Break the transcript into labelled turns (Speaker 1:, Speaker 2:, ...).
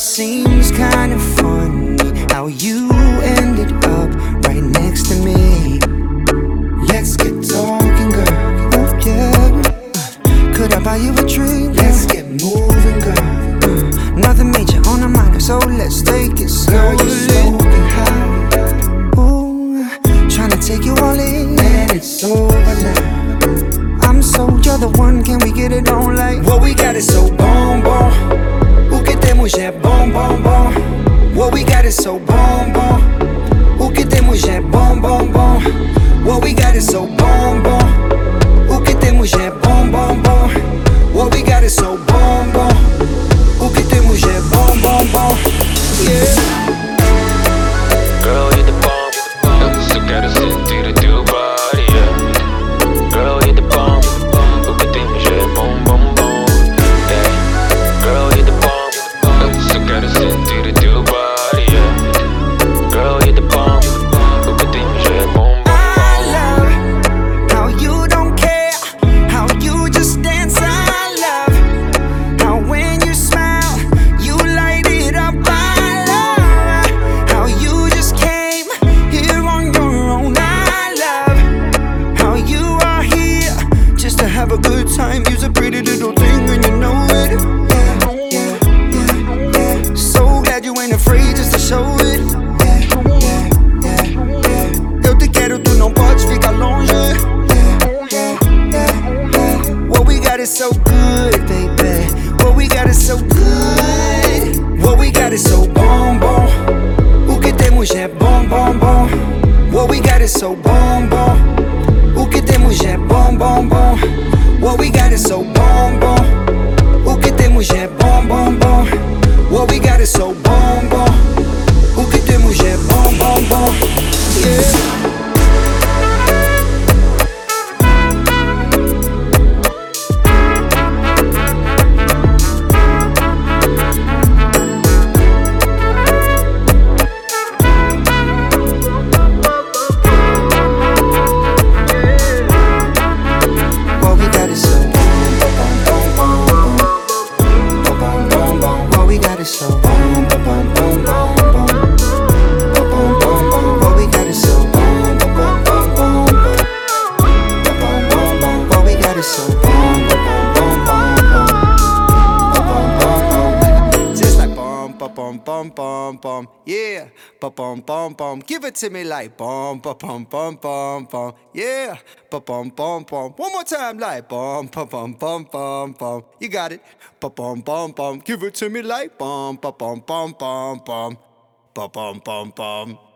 Speaker 1: Seems kind of funny how you ended up right next to me. Let's get talking, girl. Oh, yeah. Could I buy you a drink? Let's get moving, girl. Nothing major on the mind, so let's take it slowly. Girl, you're smoking high. Ooh, tryna take you all in, and it's over now. I'm sold, you're the one. Can we get it on like what we got is so bomb bomb. O que temos é bom bom bom. What we got is so bomb bomb. O que temos é bom bom bom. What we got is so bomb bomb. O que temos é bom bom bom. What we got is so bomb bomb. O que temos é bom bom bom. Yeah.
Speaker 2: Girl, you're the bomb. Eu só quero sentir o teu body, yeah. Girl, you're the bomb. O que temos é bom bom bom, yeah. Girl, you're the bomb. Eu só quero sentir o teu body, yeah. Girl, you're the bomb. O que temos é bom bom bom.
Speaker 1: I love how you don't care, how you just dance. I love how when you smile, you light it up. I love how you just came here on your own. I love how you are here just to have a good time. You're a pretty little thing and you know it. Yeah, yeah, yeah, yeah. So glad you ain't afraid just to show it. Yeah, yeah, yeah, yeah. Eu te quero, tu não podes ficar longe. Yeah, yeah, yeah, yeah. What we got is so good, baby. What we got is so good. What we got is so bom bom. O que temos é bom bom bom. What we got is so bom bom. O que temos é bom bom bom. What we got is so bom bom. O que temos é bom bom bom. What we got is so bom bom. O que temos é bom bom bom. Yeah. What we got is so bom bom bom bom bom bom. What we got is so bom bom bom bom bom. What we got is so bom bom bom bom. What we got is so bom bom bom. Just like bom bom bom bom bom. Yeah, bom bom bom. Give it to me like bom bom bom bom bom. Yeah, bom bom bom. One more time like bom bom bom bom bom. You got it. Bom bom bom. Give it to me like bom bom bom bom bom. Bom bom bom.